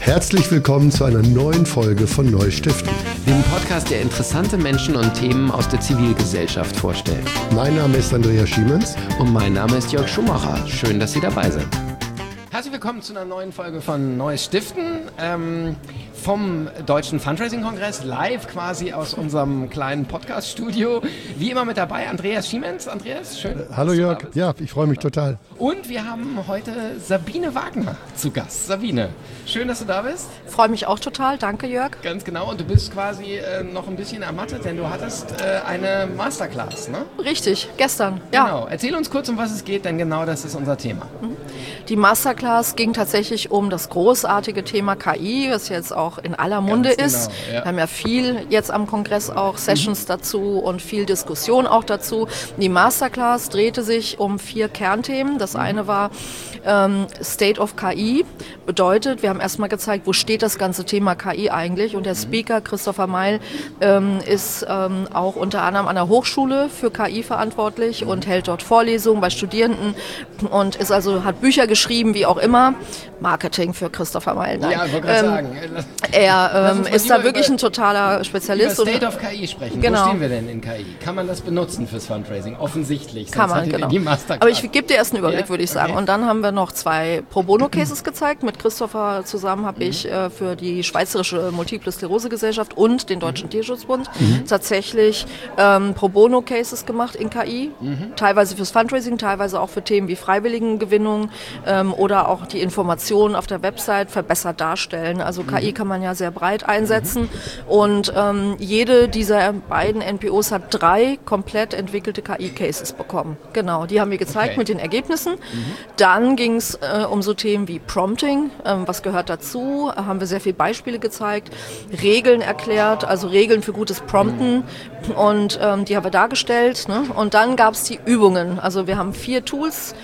Herzlich willkommen zu einer neuen Folge von Neustiften. Dem Podcast, der interessante Menschen und Themen aus der Zivilgesellschaft vorstellt. Mein Name ist Andreas Schiemens. Und mein Name ist Jörg Schumacher. Schön, dass Sie dabei sind. Herzlich willkommen zu einer neuen Folge von Neues Stiften. Vom Deutschen Fundraising-Kongress, live quasi aus unserem kleinen Podcast-Studio. Wie immer mit dabei Andreas Schiemens. Andreas, schön. Hallo Jörg, ja, ich freue mich total. Und wir haben heute Sabine Wagner zu Gast. Sabine, schön, dass du da bist. Freue mich auch total, danke Jörg. Ganz genau, und du bist quasi noch ein bisschen ermattet, denn du hattest eine Masterclass, ne? Richtig, gestern, ja. Genau, erzähl uns kurz, um was es geht, denn genau das ist unser Thema. Die Masterclass ging tatsächlich um das großartige Thema KI, was jetzt auch in aller Munde ist. Ja. Wir haben ja viel jetzt am Kongress auch Sessions dazu und viel Diskussion auch dazu. Die Masterclass drehte sich um 4 Kernthemen. Das eine war State of KI. Bedeutet, wir haben erstmal gezeigt, wo steht das ganze Thema KI eigentlich. Und der Speaker Christopher Meil ist auch unter anderem an der Hochschule für KI verantwortlich und hält dort Vorlesungen bei Studierenden und ist also, hat Bücher geschrieben, wie auch immer. Marketing für Christopher Meil. Nein. Ja, ich wollte gerade sagen. Er ist da wirklich ein totaler Spezialist. Über State of KI sprechen. Genau. Wo stehen wir denn in KI? Kann man das benutzen fürs Fundraising? Offensichtlich. Kann man, genau. Aber ich gebe dir erst einen Überblick, würde ich sagen. Okay. Und dann haben wir noch 2 Pro-Bono-Cases gezeigt. Mit Christopher zusammen habe ich für die Schweizerische Multiple Sklerose-Gesellschaft und den Deutschen Tierschutzbund tatsächlich Pro-Bono-Cases gemacht in KI. Teilweise fürs Fundraising, teilweise auch für Themen wie Freiwilligengewinnung oder auch die Informationen auf der Website verbessert darstellen. Also KI kann man ja sehr breit einsetzen und jede dieser beiden NPOs hat 3 komplett entwickelte KI-Cases bekommen. Genau, die haben wir gezeigt mit den Ergebnissen. Dann ging es um so Themen wie Prompting, was gehört dazu, haben wir sehr viele Beispiele gezeigt, Regeln erklärt, also Regeln für gutes Prompten und die haben wir dargestellt. Ne? Und dann gab es die Übungen, also wir haben 4 Tools,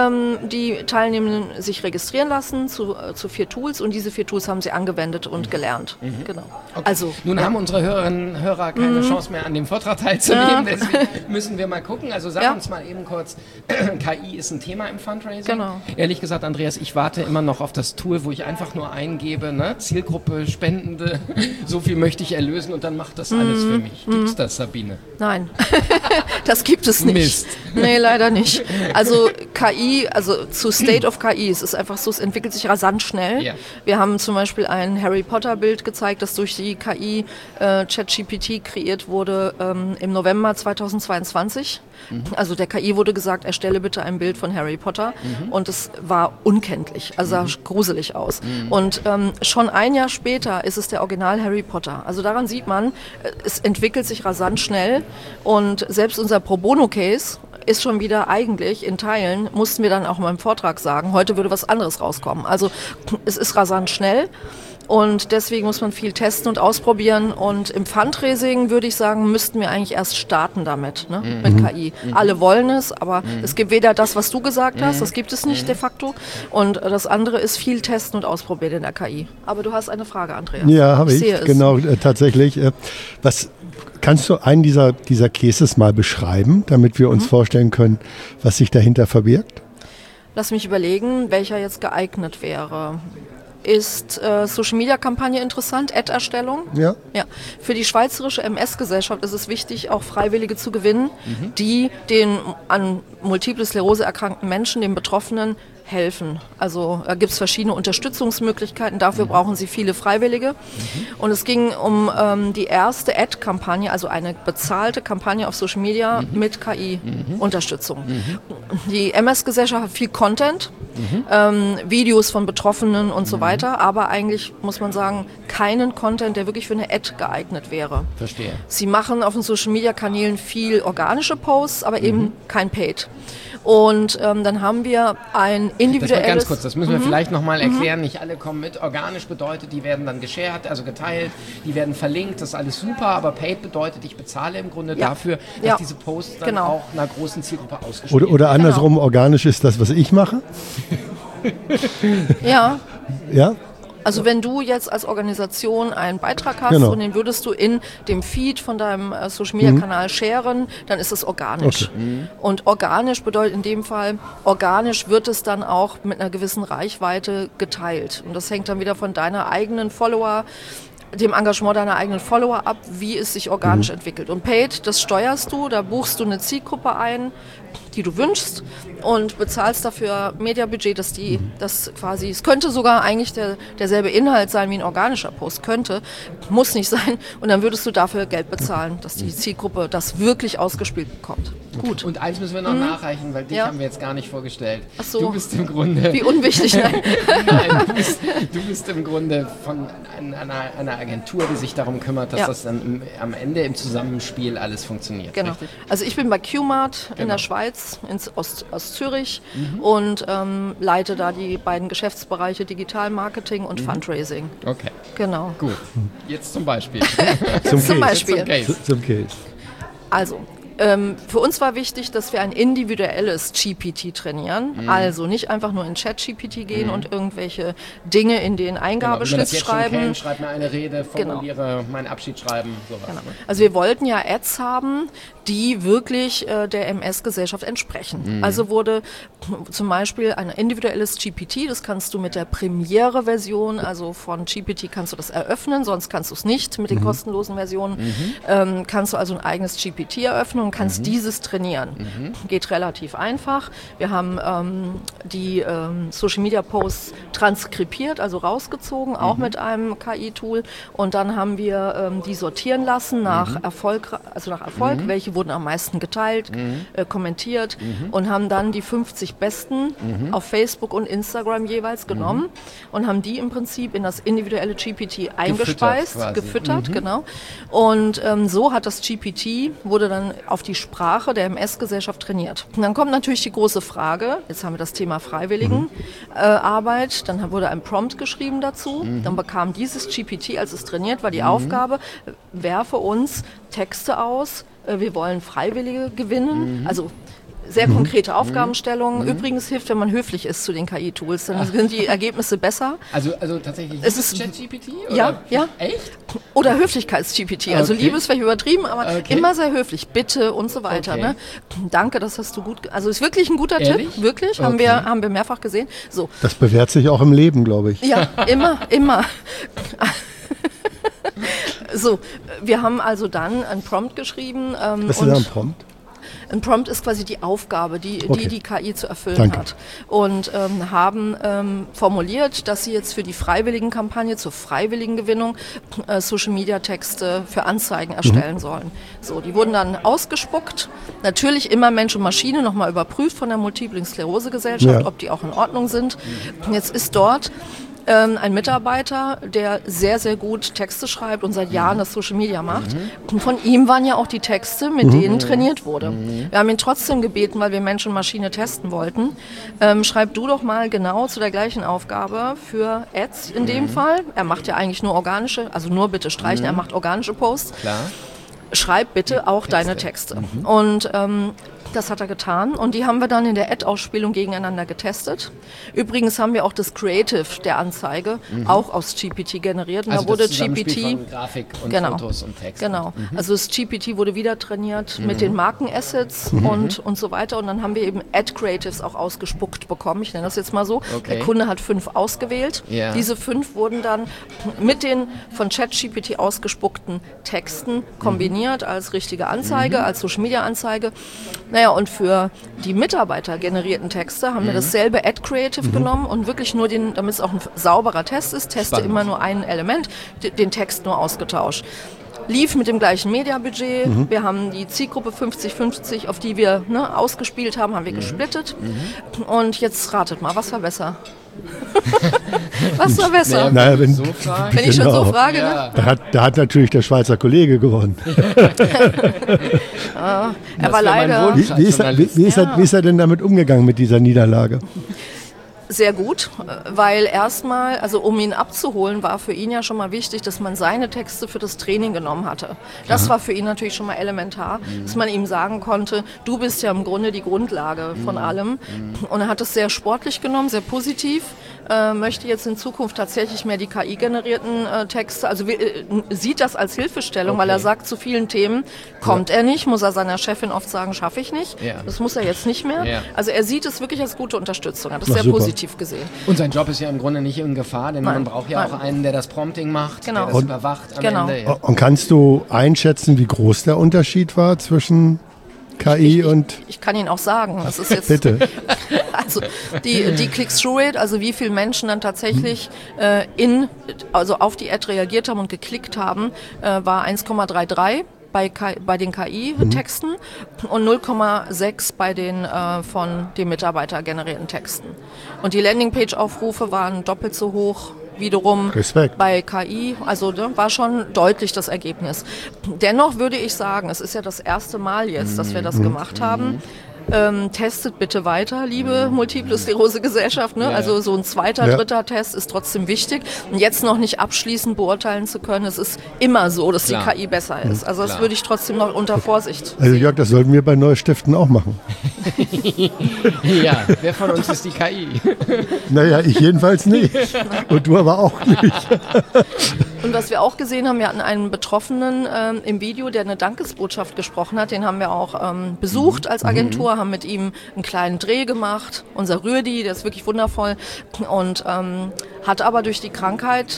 die Teilnehmenden sich registrieren lassen zu 4 Tools und diese 4 Tools haben sie angewendet und gelernt. Genau. Okay. Also, nun haben unsere Hörerinnen und Hörer keine Chance mehr, an dem Vortrag teilzunehmen, deswegen müssen wir mal gucken. Also sag uns mal eben kurz, KI ist ein Thema im Fundraising. Genau. Ehrlich gesagt, Andreas, ich warte immer noch auf das Tool, wo ich einfach nur eingebe, ne? Zielgruppe, Spendende, so viel möchte ich erlösen und dann macht das alles für mich. Gibt's das, Sabine? Nein, das gibt es nicht. Mist. Nee, leider nicht. Also KI, also zu State of KI, es ist einfach so, es entwickelt sich rasant schnell. Ja. Wir haben zum Beispiel ein Harry Potter Bild gezeigt, das durch die KI ChatGPT kreiert wurde im November 2022. Also der KI wurde gesagt, erstelle bitte ein Bild von Harry Potter und es war unkenntlich, also sah gruselig aus. Und schon ein Jahr später ist es der Original Harry Potter. Also daran sieht man, es entwickelt sich rasant schnell und selbst unser Pro Bono Case ist schon wieder eigentlich in Teilen, mussten wir dann auch mal im Vortrag sagen, heute würde was anderes rauskommen. Also es ist rasant schnell. Und deswegen muss man viel testen und ausprobieren. Und im Fundraising würde ich sagen, müssten wir eigentlich erst starten damit, ne? Mit KI. Alle wollen es, aber es gibt weder das, was du gesagt hast, das gibt es nicht de facto. Und das andere ist viel testen und ausprobieren in der KI. Aber du hast eine Frage, Andreas. Ja, habe ich, genau, tatsächlich. Kannst du einen dieser Cases mal beschreiben, damit wir uns vorstellen können, was sich dahinter verbirgt? Lass mich überlegen, welcher jetzt geeignet wäre. Ist Social-Media-Kampagne interessant, Ad-Erstellung? Ja. Für die Schweizerische MS-Gesellschaft ist es wichtig, auch Freiwillige zu gewinnen, die den an Multiple Sklerose erkrankten Menschen, den Betroffenen, helfen. Also da gibt es verschiedene Unterstützungsmöglichkeiten, dafür brauchen sie viele Freiwillige. Und es ging um die erste Ad-Kampagne, also eine bezahlte Kampagne auf Social Media mit KI-Unterstützung. Die MS-Gesellschaft hat viel Content, Videos von Betroffenen und so weiter, aber eigentlich muss man sagen, keinen Content, der wirklich für eine Ad geeignet wäre. Verstehe. Sie machen auf den Social-Media-Kanälen viel organische Posts, aber eben kein Paid. Und dann haben wir ein individuelles... Ganz kurz, das müssen wir vielleicht nochmal erklären. Nicht alle kommen mit. Organisch bedeutet, die werden dann geshared, also geteilt, die werden verlinkt, das ist alles super, aber Paid bedeutet, ich bezahle im Grunde dafür, dass diese Posts dann auch einer großen Zielgruppe ausgespielt werden. Oder andersrum, organisch ist das, was ich mache? Ja. Ja? Also wenn du jetzt als Organisation einen Beitrag hast Genau. und den würdest du in dem Feed von deinem Social-Media-Kanal sharen, dann ist es organisch. Okay. Und organisch bedeutet in dem Fall, organisch wird es dann auch mit einer gewissen Reichweite geteilt. Und das hängt dann wieder von deiner eigenen dem Engagement deiner eigenen Follower ab, wie es sich organisch entwickelt. Und Paid, das steuerst du, da buchst du eine Zielgruppe ein, die du wünschst und bezahlst dafür Mediabudget, dass das quasi, es könnte sogar eigentlich derselbe Inhalt sein wie ein organischer Post, muss nicht sein, und dann würdest du dafür Geld bezahlen, dass die Zielgruppe das wirklich ausgespielt bekommt. Gut. Und eins müssen wir noch nachreichen, weil dich haben wir jetzt gar nicht vorgestellt. Ach so. Du bist im Grunde... Wie unwichtig, nein. Nein, du bist im Grunde von einer Agentur, die sich darum kümmert, dass das dann am Ende im Zusammenspiel alles funktioniert. Genau. Richtig? Also ich bin bei QMart in der Schweiz, aus Zürich und leite da die beiden Geschäftsbereiche Digitalmarketing und Fundraising. Okay. Genau. Gut. Jetzt zum Beispiel. Zum Beispiel. Zum Case. Also, für uns war wichtig, dass wir ein individuelles GPT trainieren. Also nicht einfach nur in ChatGPT gehen und irgendwelche Dinge in den Eingabeschlitz schreiben. Schreib mir eine Rede, formuliere meinen Abschied schreiben, sowas. Genau. Also wir wollten ja Ads haben, die wirklich der MS-Gesellschaft entsprechen. Also wurde zum Beispiel ein individuelles GPT, das kannst du mit der Premiere-Version, also von GPT kannst du das eröffnen, sonst kannst du es nicht mit den kostenlosen Versionen. Kannst du also ein eigenes GPT eröffnen und kannst dieses trainieren. Geht relativ einfach. Wir haben die Social-Media-Posts transkribiert, also rausgezogen, auch mit einem KI-Tool, und dann haben wir die sortieren lassen nach Erfolg, welche wurden am meisten geteilt, kommentiert, und haben dann die 50 besten auf Facebook und Instagram jeweils genommen und haben die im Prinzip in das individuelle GPT eingespeist, gefüttert, genau. Und so hat das GPT, wurde dann auf die Sprache der MS-Gesellschaft trainiert. Und dann kommt natürlich die große Frage, jetzt haben wir das Thema Freiwilligenarbeit, dann wurde ein Prompt geschrieben dazu, dann bekam dieses GPT, als es trainiert war, die Aufgabe, werfe uns Texte aus, wir wollen Freiwillige gewinnen, also sehr konkrete Aufgabenstellungen. Übrigens hilft, wenn man höflich ist zu den KI-Tools, dann sind die Ergebnisse besser. Also tatsächlich es ist ChatGPT? Ja. Echt? Oder Höflichkeits-GPT. Also Liebe ist vielleicht übertrieben, aber immer sehr höflich. Bitte und so weiter. Okay. Ne? Danke, das hast du gut... Also ist wirklich ein guter Tipp. Wirklich. Okay. Haben wir mehrfach gesehen. So. Das bewährt sich auch im Leben, glaube ich. Ja, immer. So, wir haben also dann einen Prompt geschrieben. Was ist da ein Prompt? Ein Prompt ist quasi die Aufgabe, die KI zu erfüllen hat. Und haben formuliert, dass sie jetzt für die Freiwilligenkampagne zur Freiwilligengewinnung Social-Media-Texte für Anzeigen erstellen sollen. So, die wurden dann ausgespuckt. Natürlich immer Mensch und Maschine nochmal überprüft von der Multiple-Sklerose-Gesellschaft, ob die auch in Ordnung sind. Und jetzt ist dort ein Mitarbeiter, der sehr, sehr gut Texte schreibt und seit Jahren das Social Media macht. Und von ihm waren ja auch die Texte, mit denen trainiert wurde. Wir haben ihn trotzdem gebeten, weil wir Mensch und Maschine testen wollten. Schreib du doch mal genau zu der gleichen Aufgabe für Ads in dem Fall. Er macht ja eigentlich nur organische, also nur bitte streichen, er macht organische Posts. Klar. Schreib bitte auch deine Texte. Und das hat er getan und die haben wir dann in der Ad-Ausspielung gegeneinander getestet. Übrigens haben wir auch das Creative der Anzeige auch aus GPT generiert. Und Also da wurde das GPT von Grafik und Fotos und Text. Genau. Also das GPT wurde wieder trainiert mit den Markenassets und so weiter. Und dann haben wir eben Ad-Creatives auch ausgespuckt bekommen. Ich nenne das jetzt mal so. Okay. Der Kunde hat 5 ausgewählt. Ja. Diese 5 wurden dann mit den von ChatGPT ausgespuckten Texten kombiniert als richtige Anzeige, als Social-Media-Anzeige. Naja, und für die Mitarbeiter generierten Texte haben wir dasselbe Ad-Creative genommen und wirklich nur damit es auch ein sauberer Test ist, teste immer nur ein Element, den Text nur ausgetauscht. Lief mit dem gleichen Mediabudget. Wir haben die Zielgruppe 50-50, auf die wir ausgespielt haben, wir gesplittet. Und jetzt ratet mal, was war besser? Was war besser? Naja, wenn Ich schon so frage, Ja. Da hat natürlich der Schweizer Kollege gewonnen. Er war leider... Wie ist er denn damit umgegangen mit dieser Niederlage? Sehr gut, weil erstmal, also um ihn abzuholen, war für ihn ja schon mal wichtig, dass man seine Texte für das Training genommen hatte. Das war für ihn natürlich schon mal elementar, dass man ihm sagen konnte, du bist ja im Grunde die Grundlage von allem. Und er hat es sehr sportlich genommen, sehr positiv, möchte jetzt in Zukunft tatsächlich mehr die KI-generierten Texte, also sieht das als Hilfestellung, weil er sagt, zu vielen Themen kommt er nicht, muss er seiner Chefin oft sagen, schaffe ich nicht. Ja. Das muss er jetzt nicht mehr. Ja. Also er sieht es wirklich als gute Unterstützung, hat das sehr positiv gesehen. Und sein Job ist ja im Grunde nicht in Gefahr, denn man braucht ja auch einen, der das Prompting macht, der das überwacht am Ende. Ja. Und kannst du einschätzen, wie groß der Unterschied war zwischen KI und... Ich kann Ihnen auch sagen, das ist jetzt... Bitte. Also die Click-Through-Rate, also wie viele Menschen dann tatsächlich also auf die Ad reagiert haben und geklickt haben, war 1,33 bei den KI-Texten und 0,6 bei den von dem Mitarbeiter generierten Texten. Und die Landingpage-Aufrufe waren doppelt so hoch wiederum Respekt. Bei KI, also war schon deutlich das Ergebnis. Dennoch würde ich sagen, es ist ja das erste Mal jetzt, dass wir das gemacht haben. Testet bitte weiter, liebe Multiple Sklerose Gesellschaft. Ne? Also so ein zweiter, dritter Test ist trotzdem wichtig. Und jetzt noch nicht abschließend beurteilen zu können, es ist immer so, dass die KI besser ist. Also das würde ich trotzdem noch unter Vorsicht Also Jörg, das sollten wir bei Neustiften auch machen. Ja, wer von uns ist die KI? Naja, ich jedenfalls nicht. Und du aber auch nicht. Und was wir auch gesehen haben, wir hatten einen Betroffenen im Video, der eine Dankesbotschaft gesprochen hat. Den haben wir auch besucht als Agentur, haben mit ihm einen kleinen Dreh gemacht. Unser Rüdi, der ist wirklich wundervoll und hat aber durch die Krankheit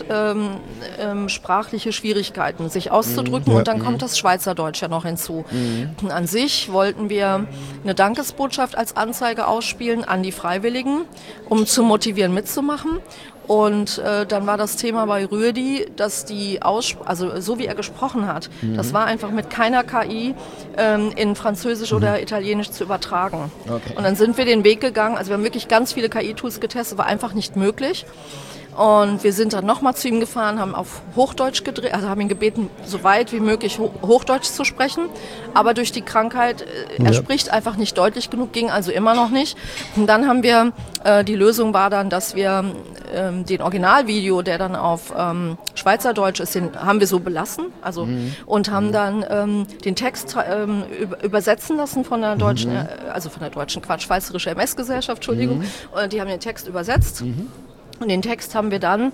sprachliche Schwierigkeiten, sich auszudrücken. Und dann kommt das Schweizerdeutsch ja noch hinzu. An sich wollten wir eine Dankesbotschaft als Anzeige ausspielen an die Freiwilligen, um zu motivieren, mitzumachen. Und dann war das Thema bei Rüdi, dass also so wie er gesprochen hat, das war einfach mit keiner KI in Französisch oder Italienisch zu übertragen. Okay. Und dann sind wir den Weg gegangen, also wir haben wirklich ganz viele KI-Tools getestet, war einfach nicht möglich. Und wir sind dann nochmal zu ihm gefahren, haben auf Hochdeutsch gedreht, also haben ihn gebeten, so weit wie möglich Hochdeutsch zu sprechen. Aber durch die Krankheit, er spricht einfach nicht deutlich genug, ging also immer noch nicht. Und dann haben wir, die Lösung war dann, dass wir den Originalvideo, der dann auf Schweizerdeutsch ist, den haben wir so belassen. Also, und haben dann den Text übersetzen lassen von der deutschen, Schweizerische MS-Gesellschaft, Entschuldigung. Die haben den Text übersetzt. Und den Text haben wir dann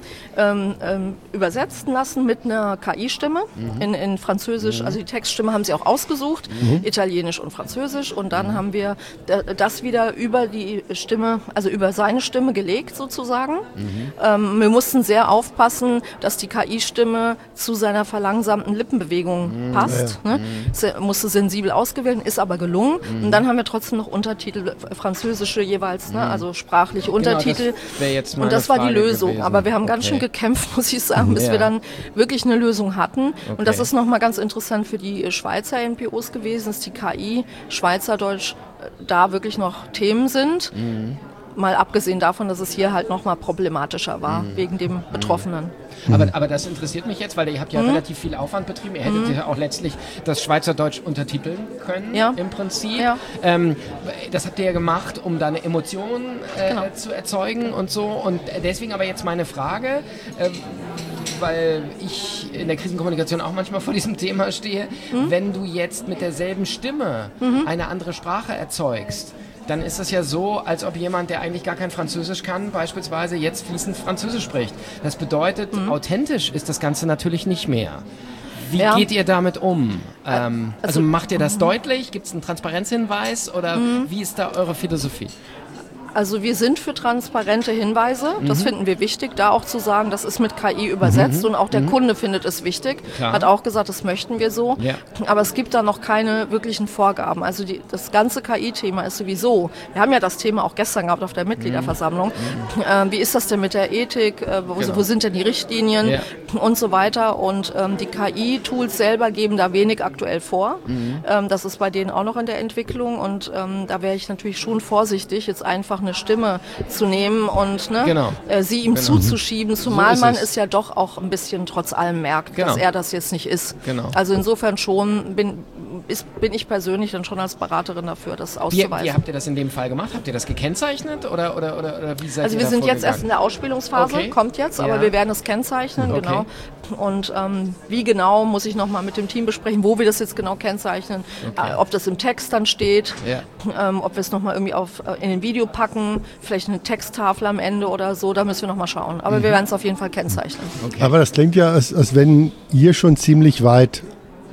übersetzen lassen mit einer KI-Stimme in Französisch. Also die Textstimme haben sie auch ausgesucht, Italienisch und Französisch. Und dann haben wir das wieder über die Stimme, also über seine Stimme gelegt sozusagen. Wir mussten sehr aufpassen, dass die KI-Stimme zu seiner verlangsamten Lippenbewegung passt. Ne? Musste sensibel ausgewählt, ist aber gelungen. Und dann haben wir trotzdem noch Untertitel, französische jeweils, ne? Also sprachliche Untertitel. Und das war die Lösung, gewesen. Aber wir haben ganz schön gekämpft, muss ich sagen, bis wir dann wirklich eine Lösung hatten. Und das ist nochmal ganz interessant für die Schweizer NPOs gewesen, dass die KI, Schweizerdeutsch da wirklich noch Themen sind. Mal abgesehen davon, dass es hier halt nochmal problematischer war, wegen dem Betroffenen. Aber das interessiert mich jetzt, weil ihr habt ja relativ viel Aufwand betrieben. Ihr hättet ja auch letztlich das Schweizerdeutsch untertiteln können, im Prinzip. Ja. Das habt ihr ja gemacht, um da eine Emotion zu erzeugen und so. Und deswegen aber jetzt meine Frage, weil ich in der Krisenkommunikation auch manchmal vor diesem Thema stehe. Wenn du jetzt mit derselben Stimme eine andere Sprache erzeugst, dann ist das ja so, als ob jemand, der eigentlich gar kein Französisch kann, beispielsweise jetzt fließend Französisch spricht. Das bedeutet, authentisch ist das Ganze natürlich nicht mehr. Wie geht ihr damit um? Also macht ihr das deutlich? Gibt es einen Transparenzhinweis oder wie ist da eure Philosophie? Also wir sind für transparente Hinweise, das finden wir wichtig, da auch zu sagen, das ist mit KI übersetzt und auch der Kunde findet es wichtig, hat auch gesagt, das möchten wir so, aber es gibt da noch keine wirklichen Vorgaben. Also das ganze KI-Thema ist sowieso, wir haben ja das Thema auch gestern gehabt auf der Mitgliederversammlung, wie ist das denn mit der Ethik, wo sind denn die Richtlinien und so weiter und die KI-Tools selber geben da wenig aktuell vor, das ist bei denen auch noch in der Entwicklung und da wäre ich natürlich schon vorsichtig, jetzt einfach eine Stimme zu nehmen und sie ihm zuzuschieben, zumal man es ja doch auch ein bisschen trotz allem merkt, dass er das jetzt nicht ist. Also insofern schon bin ich persönlich dann schon als Beraterin dafür, das auszuweisen. Wie habt ihr das in dem Fall gemacht? Habt ihr das gekennzeichnet oder wie seid Also ihr wir sind jetzt vorgegangen? erst in der Ausspielungsphase, kommt jetzt, aber wir werden es kennzeichnen, genau. Und wie genau, muss ich nochmal mit dem Team besprechen, wo wir das jetzt genau kennzeichnen, ob das im Text dann steht, ob wir es nochmal irgendwie in ein Video packen, vielleicht eine Texttafel am Ende oder so, da müssen wir nochmal schauen. Aber wir werden es auf jeden Fall kennzeichnen. Okay. Aber das klingt ja, als wenn ihr schon ziemlich weit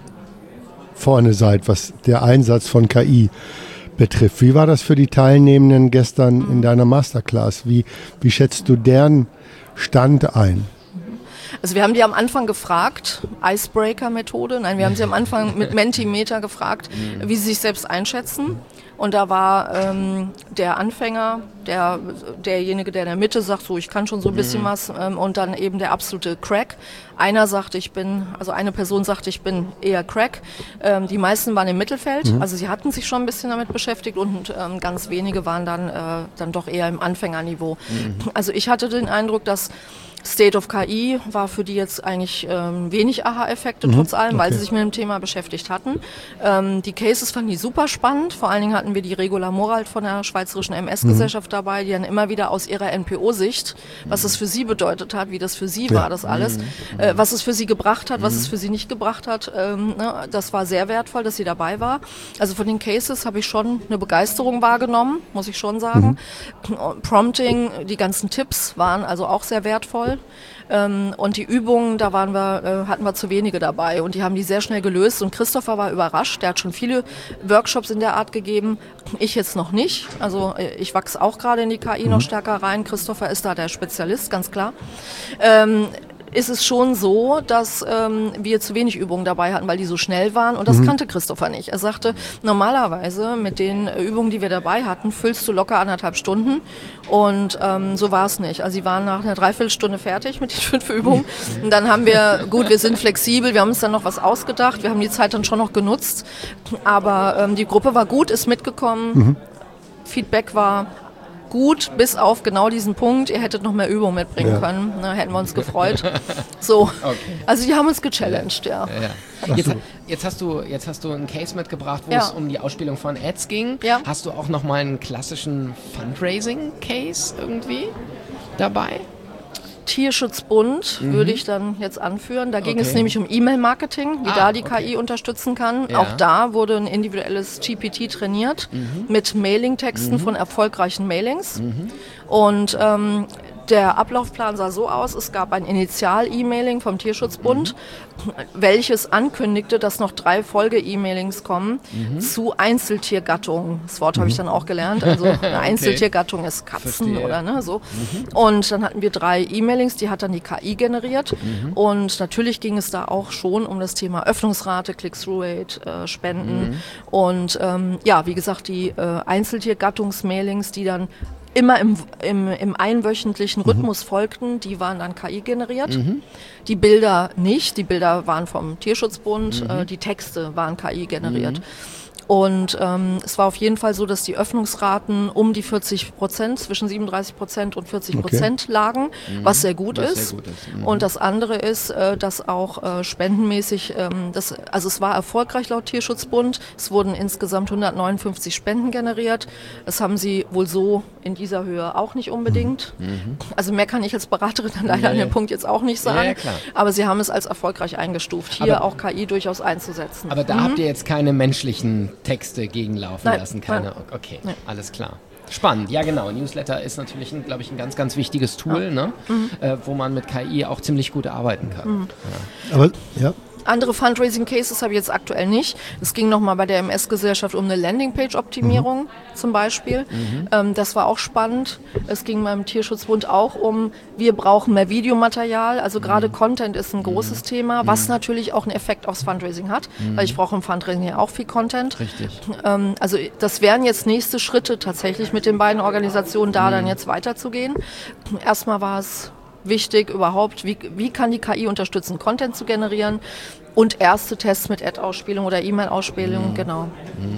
vorne seid, was der Einsatz von KI betrifft. Wie war das für die Teilnehmenden gestern in deiner Masterclass? Wie schätzt du deren Stand ein? Also wir haben die am Anfang gefragt, Icebreaker-Methode, wir haben sie am Anfang mit Mentimeter gefragt, wie sie sich selbst einschätzen. Und da war der Anfänger, derjenige, der in der Mitte sagt, so ich kann schon so ein bisschen was, und dann eben der absolute Crack. Eine Person sagte, ich bin eher Crack. Die meisten waren im Mittelfeld, also sie hatten sich schon ein bisschen damit beschäftigt und ganz wenige waren dann doch eher im Anfängerniveau. Also ich hatte den Eindruck, dass State of KI war für die jetzt eigentlich wenig Aha-Effekte, trotz allem, weil sie sich mit dem Thema beschäftigt hatten. Die Cases fanden die super spannend. Vor allen Dingen hatten wir die Regula Morald von der Schweizerischen MS-Gesellschaft dabei, die dann immer wieder aus ihrer NPO-Sicht, was es für sie bedeutet hat, wie das für sie war, das alles, was es für sie gebracht hat, was es für sie nicht gebracht hat. Das war sehr wertvoll, dass sie dabei war. Also von den Cases habe ich schon eine Begeisterung wahrgenommen, muss ich schon sagen. Prompting, die ganzen Tipps waren also auch sehr wertvoll. Und die Übungen, da hatten wir zu wenige dabei und die haben die sehr schnell gelöst und Christopher war überrascht, der hat schon viele Workshops in der Art gegeben, ich jetzt noch nicht, also ich wachse auch gerade in die KI noch stärker rein, Christopher ist da der Spezialist, ganz klar. Ist es schon so, dass wir zu wenig Übungen dabei hatten, weil die so schnell waren und das kannte Christopher nicht. Er sagte, normalerweise mit den Übungen, die wir dabei hatten, füllst du locker 1,5 Stunden und so war es nicht. Also sie waren nach einer Dreiviertelstunde fertig mit den 5 Übungen und dann haben wir, wir sind flexibel, wir haben uns dann noch was ausgedacht, wir haben die Zeit dann schon noch genutzt, aber die Gruppe war gut, ist mitgekommen, Feedback war gut, bis auf genau diesen Punkt, ihr hättet noch mehr Übung mitbringen können. Na, hätten wir uns gefreut. So, also die haben uns gechallenged, Jetzt hast du einen Case mitgebracht, wo es um die Ausspielung von Ads ging. Ja. Hast du auch nochmal einen klassischen Fundraising-Case irgendwie dabei? Tierschutzbund würde ich dann jetzt anführen. Da ging es nämlich um E-Mail-Marketing, wie da die KI unterstützen kann. Ja. Auch da wurde ein individuelles GPT trainiert mit Mailing-Texten von erfolgreichen Mailings. Und der Ablaufplan sah so aus, es gab ein Initial-E-Mailing vom Tierschutzbund, welches ankündigte, dass noch 3 Folge-E-Mailings kommen zu Einzeltiergattungen. Das Wort habe ich dann auch gelernt. Also eine Einzeltiergattung ist Katzen oder so. Und dann hatten wir 3 E-Mailings, die hat dann die KI generiert. Und natürlich ging es da auch schon um das Thema Öffnungsrate, Click-Through-Rate, Spenden. Und wie gesagt, die Einzeltiergattungs-Mailings, die dann immer im einwöchentlichen Rhythmus folgten, die waren dann KI generiert. Die Bilder nicht, die Bilder waren vom Tierschutzbund, die Texte waren KI generiert. Und es war auf jeden Fall so, dass die Öffnungsraten um die 40%, zwischen 37% und 40% lagen, was sehr gut ist. Und das andere ist, dass auch spendenmäßig, es war erfolgreich laut Tierschutzbund. Es wurden insgesamt 159 Spenden generiert. Das haben sie wohl so in dieser Höhe auch nicht unbedingt. Also mehr kann ich als Beraterin dann leider an dem Punkt jetzt auch nicht sagen. Ja, aber sie haben es als erfolgreich eingestuft, hier auch KI durchaus einzusetzen. Aber da habt ihr jetzt keine menschlichen Texte gegenlaufen lassen, keine. Okay, alles klar. Spannend, ja genau. Newsletter ist natürlich, glaube ich, ein ganz, ganz wichtiges Tool, wo man mit KI auch ziemlich gut arbeiten kann. Aber andere Fundraising-Cases habe ich jetzt aktuell nicht. Es ging nochmal bei der MS-Gesellschaft um eine Landingpage-Optimierung zum Beispiel. Das war auch spannend. Es ging beim Tierschutzbund auch um, wir brauchen mehr Videomaterial. Also gerade Content ist ein großes Thema, was natürlich auch einen Effekt aufs Fundraising hat, weil ich brauche im Fundraising ja auch viel Content. Richtig. Also das wären jetzt nächste Schritte tatsächlich mit den beiden Organisationen da dann jetzt weiterzugehen. Erstmal war es wichtig überhaupt, wie kann die KI unterstützen, Content zu generieren und erste Tests mit Ad-Ausspielung oder E-Mail-Ausspielung, genau.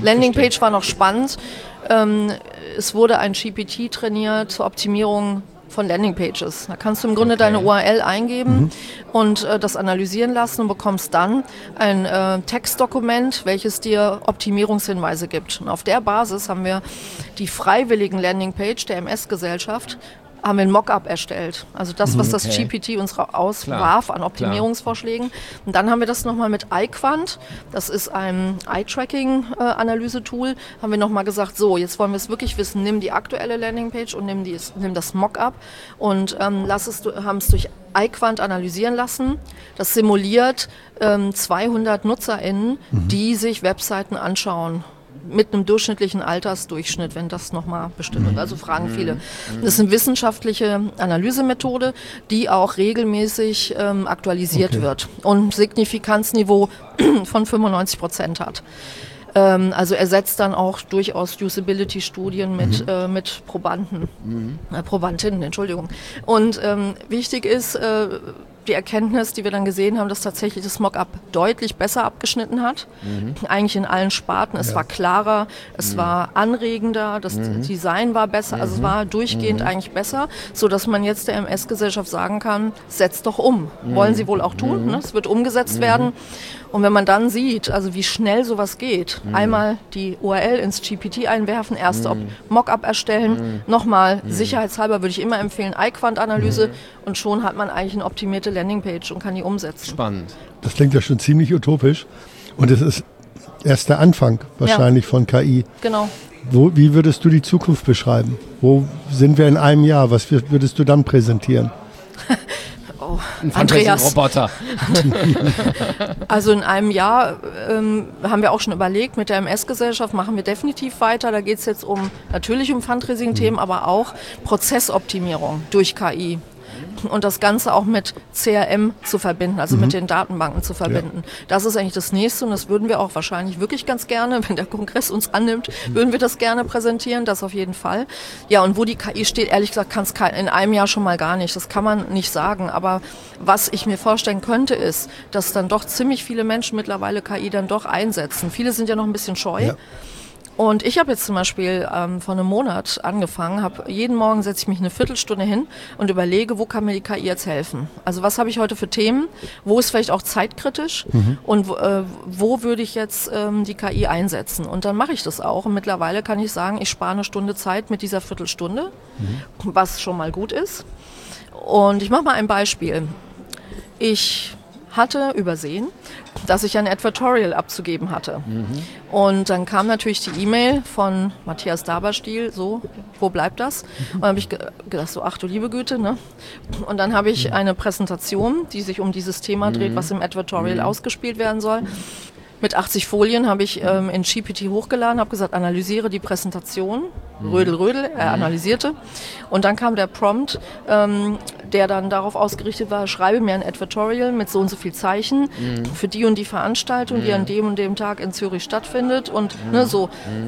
Landingpage war noch spannend. Es wurde ein GPT trainiert zur Optimierung von Landingpages. Da kannst du im Grunde deine URL eingeben und das analysieren lassen und bekommst dann ein Textdokument, welches dir Optimierungshinweise gibt. Und auf der Basis haben wir die freiwilligen Landingpage der MS-Gesellschaft haben wir ein Mockup erstellt. Also das, was das GPT uns auswarf an Optimierungsvorschlägen. Und dann haben wir das nochmal mit iQuant, das ist ein Eye-Tracking-Analyse-Tool, haben wir nochmal gesagt, so, jetzt wollen wir es wirklich wissen, nimm die aktuelle Landingpage und nimm das Mockup und haben es durch iQuant analysieren lassen. Das simuliert 200 NutzerInnen, die sich Webseiten anschauen. Mit einem durchschnittlichen Altersdurchschnitt, wenn das nochmal bestimmt wird. Also fragen viele. Das ist eine wissenschaftliche Analysemethode, die auch regelmäßig aktualisiert wird und ein Signifikanzniveau von 95% hat. Also ersetzt dann auch durchaus Usability-Studien mit Probandinnen, Entschuldigung. Und wichtig ist die Erkenntnis, die wir dann gesehen haben, dass tatsächlich das Mockup deutlich besser abgeschnitten hat. Eigentlich in allen Sparten. Es war klarer, es war anregender, das Design war besser, also es war durchgehend eigentlich besser, sodass man jetzt der MS-Gesellschaft sagen kann, setzt doch um. Wollen sie wohl auch tun, ne? Es wird umgesetzt werden. Und wenn man dann sieht, also wie schnell sowas geht, einmal die URL ins GPT einwerfen, erst Mockup erstellen, nochmal sicherheitshalber würde ich immer empfehlen, iQuant-Analyse und schon hat man eigentlich eine optimierte Landingpage und kann die umsetzen. Spannend. Das klingt ja schon ziemlich utopisch und es ist erst der Anfang wahrscheinlich von KI. Genau. Wie würdest du die Zukunft beschreiben? Wo sind wir in einem Jahr? Was würdest du dann präsentieren? Oh, Ein Andreas. Roboter. Also in einem Jahr haben wir auch schon überlegt, mit der MS-Gesellschaft machen wir definitiv weiter. Da geht es jetzt natürlich um Fundraising-Themen, aber auch Prozessoptimierung durch KI. Und das Ganze auch mit CRM zu verbinden, also mit den Datenbanken zu verbinden. Ja. Das ist eigentlich das Nächste und das würden wir auch wahrscheinlich wirklich ganz gerne, wenn der Kongress uns annimmt, würden wir das gerne präsentieren, das auf jeden Fall. Ja, und wo die KI steht, ehrlich gesagt, kann es in einem Jahr schon mal gar nicht. Das kann man nicht sagen. Aber was ich mir vorstellen könnte, ist, dass dann doch ziemlich viele Menschen mittlerweile KI dann doch einsetzen. Viele sind ja noch ein bisschen scheu. Ja. Und ich habe jetzt zum Beispiel vor einem Monat angefangen, jeden Morgen setze ich mich eine Viertelstunde hin und überlege, wo kann mir die KI jetzt helfen? Also was habe ich heute für Themen? Wo ist vielleicht auch zeitkritisch? Und wo würde ich jetzt die KI einsetzen? Und dann mache ich das auch. Und mittlerweile kann ich sagen, ich spare eine Stunde Zeit mit dieser Viertelstunde, was schon mal gut ist. Und ich mache mal ein Beispiel. Ich hatte übersehen, dass ich ein Advertorial abzugeben hatte. Und dann kam natürlich die E-Mail von Matthias Daberstiel, so, wo bleibt das? Und dann habe ich gedacht, so, ach du liebe Güte, ne? Und dann habe ich eine Präsentation, die sich um dieses Thema dreht, was im Advertorial ausgespielt werden soll. Mit 80 Folien habe ich in GPT hochgeladen, habe gesagt, analysiere die Präsentation. Rödel, er analysierte. Und dann kam der Prompt, der dann darauf ausgerichtet war, schreibe mir ein Advertorial mit so und so viel Zeichen für die und die Veranstaltung, die an dem und dem Tag in Zürich stattfindet. Und so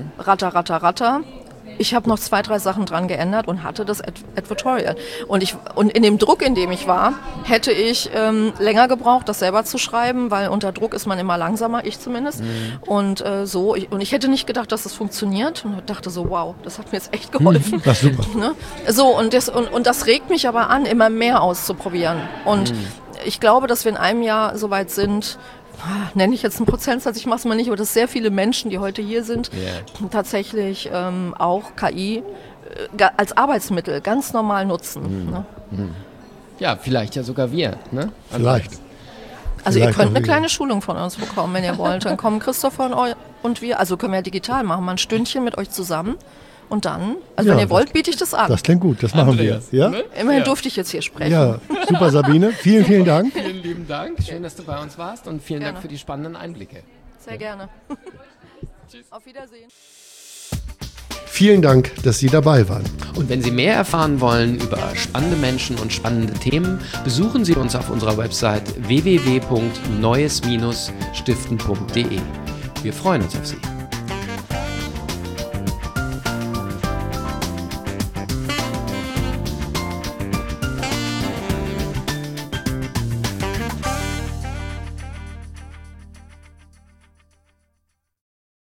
ratter. Ich habe noch 2, 3 Sachen dran geändert und hatte das Advertorial. Und in dem Druck, in dem ich war, hätte ich länger gebraucht, das selber zu schreiben, weil unter Druck ist man immer langsamer, ich zumindest. Und ich hätte nicht gedacht, dass das funktioniert. Und dachte so, wow, das hat mir jetzt echt geholfen. Das ist super. Ne? So, und das regt mich aber an, immer mehr auszuprobieren. Und ich glaube, dass wir in einem Jahr soweit sind, nenne ich jetzt einen Prozentsatz, ich mache es mal nicht, aber dass sehr viele Menschen, die heute hier sind, tatsächlich auch KI als Arbeitsmittel ganz normal nutzen. Ne? Ja, vielleicht ja sogar wir. Ne? Vielleicht. Also ihr könnt eine kleine Schulung von uns bekommen, wenn ihr wollt. Dann kommen Christopher und wir, also können wir ja digital machen, mal ein Stündchen mit euch zusammen. Und dann, wenn ihr wollt, biete ich das an. Das klingt gut, das machen Andreas, wir. Ja? Ne? Immerhin durfte ich jetzt hier sprechen. Ja, super Sabine, vielen Dank. Vielen lieben Dank, schön, dass du bei uns warst und vielen Dank für die spannenden Einblicke. Sehr gerne. Tschüss. Auf Wiedersehen. Vielen Dank, dass Sie dabei waren. Und wenn Sie mehr erfahren wollen über spannende Menschen und spannende Themen, besuchen Sie uns auf unserer Website www.neues-stiften.de. Wir freuen uns auf Sie.